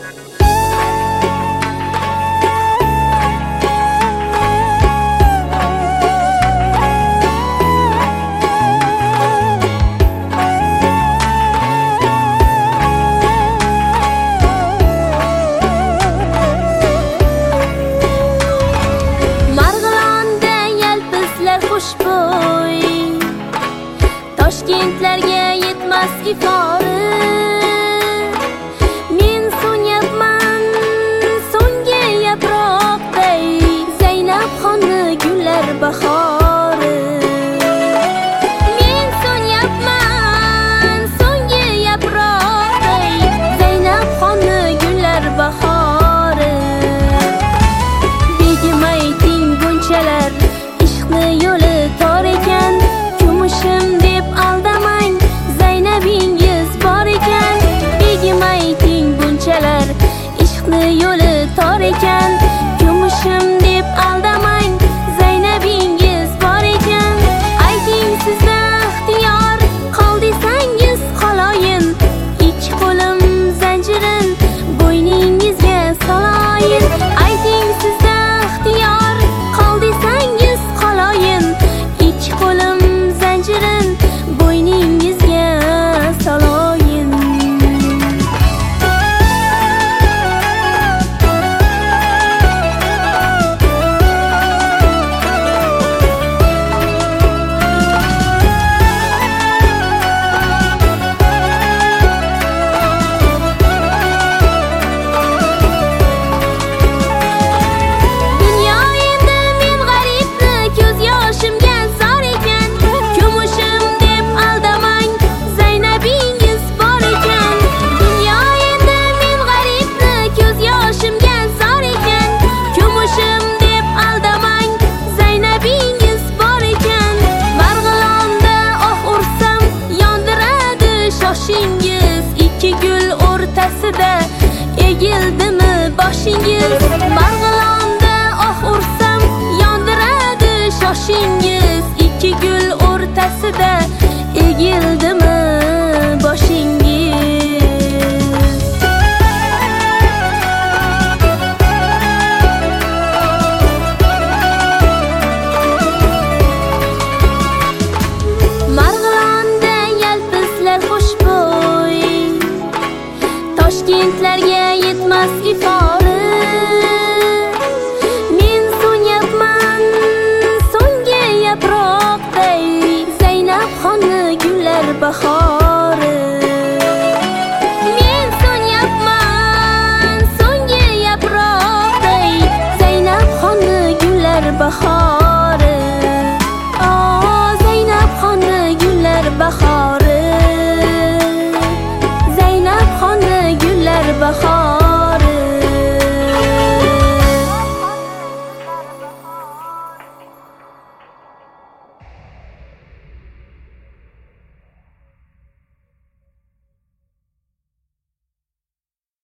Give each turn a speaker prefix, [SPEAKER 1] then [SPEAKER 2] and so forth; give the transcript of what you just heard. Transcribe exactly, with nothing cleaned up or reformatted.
[SPEAKER 1] Xushbo'y Toshkentlarga yetmas ifori men so'nyapman so'nggi yaproqday Zaynab xonni gullar bahori men so'nyapman so'nggi yaproqday Zaynab xonni gullar bahori begim ayting bunchalar yo'li tor ekan kumushim deb aldamang Zaynabingiz bor ekan begim ayting bunchalar ishqni yo'li tor ekan kumushim deb aldamang Zaynabingiz bor ekan ayting sizda ixtiyor qol desangiz qoloyin ikki qo'lim zanjirin bo'yningizga soloyin ayting sizda ixtiyor qol desangiz qoloyin ikki qo'lim zanjirin bo'yningizga soloyin ikki gul o'rtasida egildimi boshingiz Marg'ilonda oh ursam yondiradi shoshingiz ikki gul o'rtasida egildimi boshingiz Marg'ilonda yalpizlar xushbo'y Toshkentlarga yetmas ifori men so'nyapman so'nggi yaproqday Zaynab xonni gullar bahori men so'nyapman so'nggi yaproqday Zaynab xonni gullar bahori